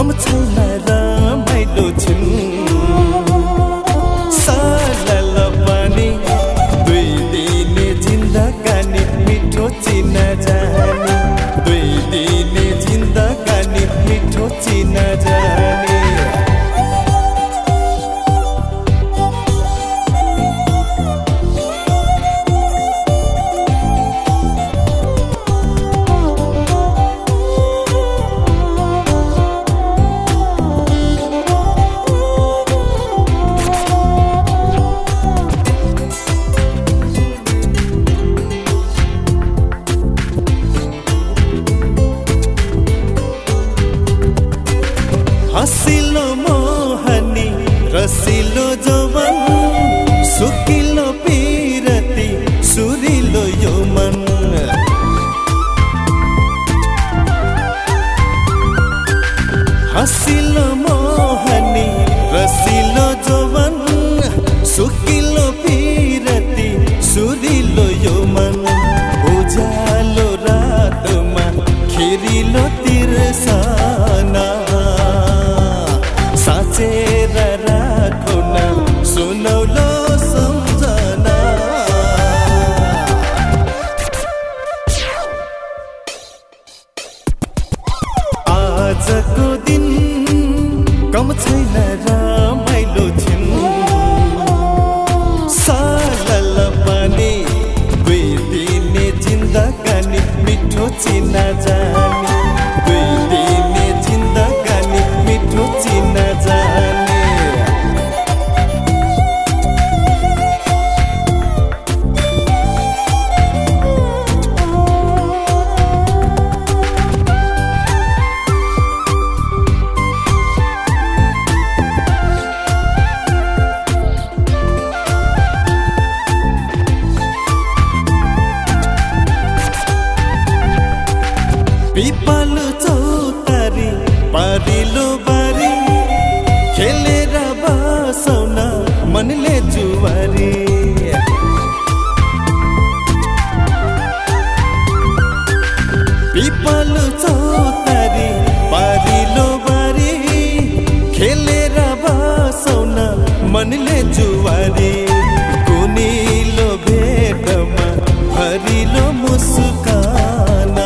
कम छैन रमाइलो छिन् सरल पानी दुई दिने जिन्दगानी मिठो चिन जाने दुई दिने जिन्दगानी मिठो चिन जाने हसिलो मोहनी रसिलो जवन सुकिलो पिरती सुरिलो यो मन हसिलो मोहनी रसिलो जवन सुकिलो पिरती सुरिलो यो मन उजालो रातमा खिरिलो तिर्सना साचेर राखो न सुनौलो सम्झना आजको दिन कम छैन रमाइलो छिन् सरल पानी दुई दिने जिन्दगानी मिठो चिन जाने दुई दिने जिन्दगानी मिठो चिन जाने पिपल चौतारी पारिलो बारी खेलेर बसौन मनले जुवारी पिपल चौतारी पारिलो बारी खेलेर बसौन मनले जुवारी कुनिलो भेटमा हरिलो मुस्काना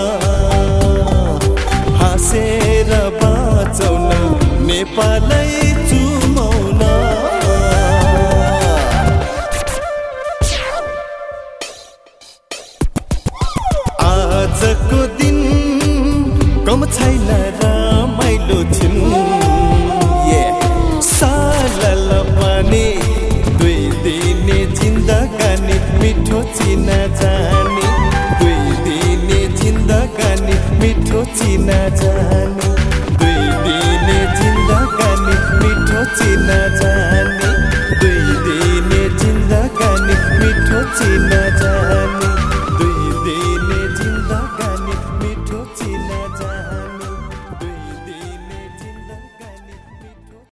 हाँसेर बाँचौन नेपालै चुमाउन आजको दिन कम छैन रमाइलो छिन् सरल पानी दुई दिने जिन्दगानी मिठो चिन जाने दुई दिने जिन्दगानी मिठो चिन जाने